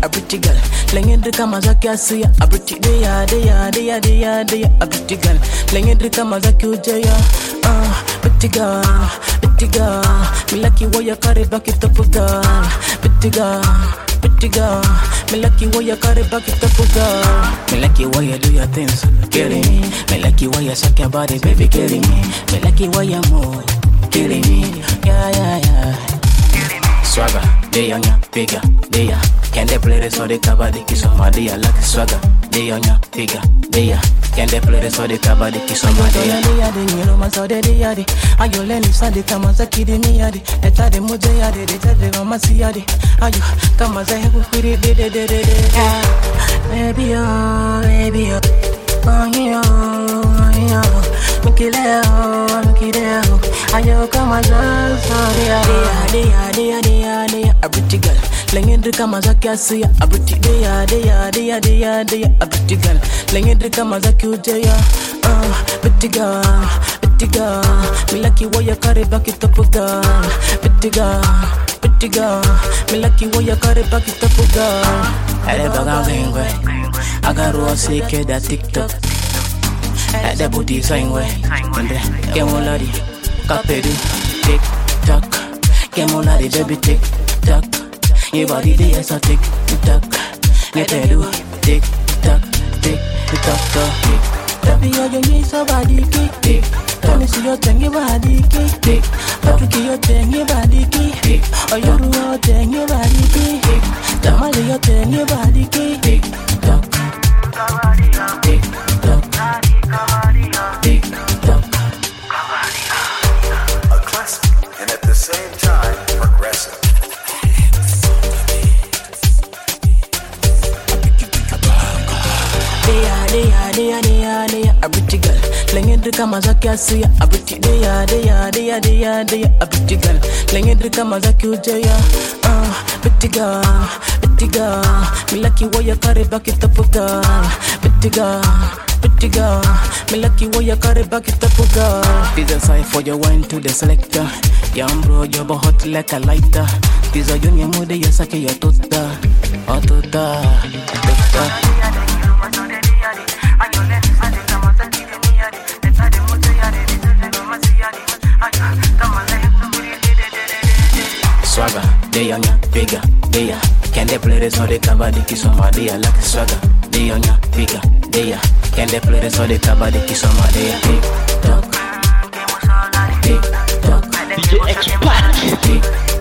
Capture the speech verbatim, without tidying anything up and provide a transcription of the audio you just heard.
a pretty girl. Lengedri kama za kiasi, a pretty dia, dia, dia, dia, dia, a pretty girl. Lengedri kama za kiujaya, ah, pretty girl, pretty girl. Me lucky way you carry back it up, girl. Pretty girl, pretty girl. Me lucky way you carry back it up, girl. Me lucky way you do your things, killing me. Me lucky way you suck your body, baby, killing me. Me lucky way you move, killing me. Yeah, yeah, yeah. Swagger, they on ya, bigger, they ya. Can they play this or they cover the kiss on my dear? Like swagger, they on ya, bigger, they ya. Can they play this or they cover the kiss on my dear? They are the you know my so they are the. Are you learning Sunday? Come as a kid in me, are the. They tell them what they are, they tell them I'm a see are the. Are you come as a who put it, they, they, they, they, baby, oh, baby, oh, oh, yeah, oh, yeah. Make it out, make it out. Are you come as a sorry, they are, they are, they are, they are a pretty girl. Lengedri kama za kiasi, a pretty dia, dia, dia, dia, dia, a pretty girl. Lengedri kama za kiujaya, ah, pretty girl, pretty girl. Me lucky way you carry back it up, girl. Pretty girl, pretty girl. Me lucky way you carry back it up, girl. I never got angry. I got raw sick at that TikTok. At the booty sign way. And the game on lady, capedu, tick tock. Game on lady, baby, tick tock. Your body there so tick tock. Let me do tick tock, tick tock, tick. Baby, you need somebody tick. Let me see your thing, your body tick. But to your thing, your body tick. Or you do your thing, your body tick. Tamale your thing, your body tick tock. Tick tock. Tick tock. A classic and at the same time progressive. They are, they are, they are, they are a pretty girl. Lengedri kama za kiasi, a pretty they are, they are, they are, they are, they are a pretty girl. Lengedri kama za kiujaya, ah, pretty girl, pretty girl. Me lucky way you carry back it up, girl. Pretty girl, pretty girl. Me lucky way you carry back it up, girl. This a sign for your wine to the selector. Young bro, you're hot like a lighter. This a junior mood, you suck your tuta, oh tuta, tuta. Swagger, they on ya, bigger, they ya. Can they play this or they cover the kiss on my dear? Like swagger, they on ya, bigger, they ya. Can they play this or they cover the kiss on my dear? Tick tock, tick tock, D J X-Pac. Tick